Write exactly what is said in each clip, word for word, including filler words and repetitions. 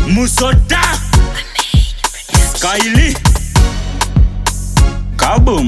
Musoda Skyly Kaboom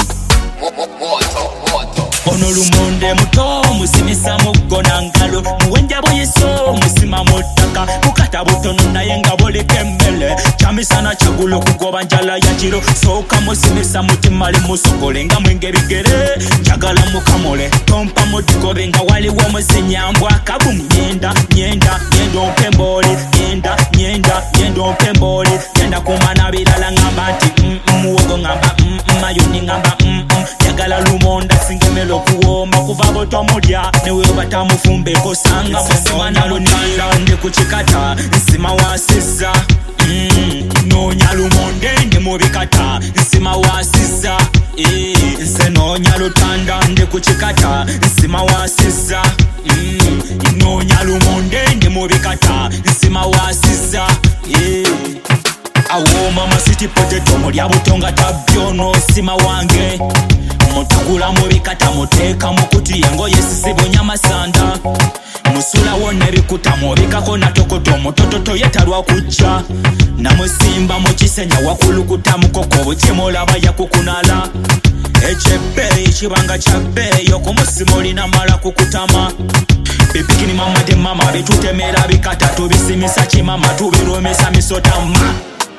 Ono lumonde muto musimisa mugona ngalo muwenja boyeso musima mutaka mukata butono naye nga boleka emmele kyamisana kyagulo kugoba njala ya kiro soka musimisa mutimale musokole nga mwenge bigere njagala mukamole tompa mutigobe nga waliwo musinyambwa Kaboom nyenda nyenda nyenda ompemboli nyenda nyenda nyenda ompemboli nyenda kumana bilala ngamba nti muwogo ngamba mayoni ngamba njagala lumonda singemelo kuwoma kuva botomulya newe batamufumbe kosanga musimana lunira ndi kuchikata nsima wasiza mm, nonya lumonde ndi mubikata nsima wasiza eh, nse nonya lutanda ndi kuchikata nsima wasiza mm, nonya lumonde ndi mubikata nsima wasiza eh. Awo mama city potato mulya butonga tabyono sima wange mutakula mubikata muteka mukuti yengo yesisibo nyamasanda musula wone bikuta mubikako natokoto mutototo yetalwa kujja namusimba mukisenya wakulukuta mukoko bukimolaba yakukunala echebe ekibanga kyabbeeyo kumusimoli namala kukutama bibikini mama de mama bitutemera bikata tubisimisa kimama tubiromesa misotama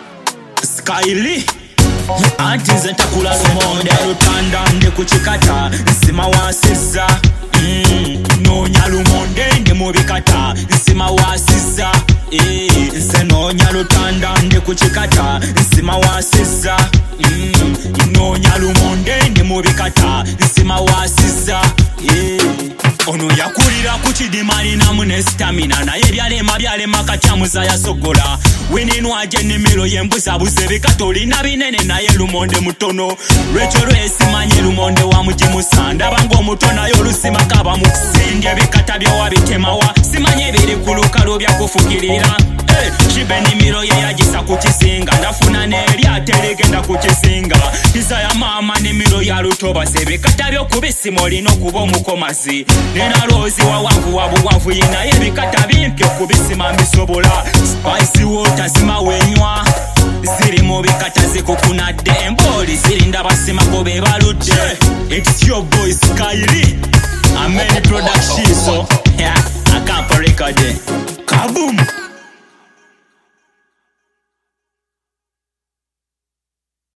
Skyly Anti zentakula lumonde lutanda ndi kuchikata nsima wasiza mm, nonya lumonde ndi mubikata nsima wasiza eh, nse nonya lutanda ndi kuchikata nsima wasiza mm, nonya lumonde ndi mubikata nsima wasiza eh. Ono yakulira kuchidimani na mune stamina naye byalema byalema katyamuza yasogola wininwa jenimiro yembuza buze bikatolina binene naye lumonde mutono lwekyo lwesimanye lumonde wa mujimusanda bango omutona yolusima kaba mukusindya bikata byowabitemawa simanye biri kulukalo byakufukirira eh, shibenimiro ye yagisa kukisinga ndafuna neryate ligenda kukisinga iza ya mama nimiro ya lutoba sebikata byokubisima olina okuba omukomazi nena rozi wawangu wabuwavu yina yebikata bimpyo kubisima mbisobola spicy water sima wenywa ziri mu bikata zikukunadde emboli zirinda basimako be baludde it's your boy Skyly Amen production so yeah I can't record it Kaboom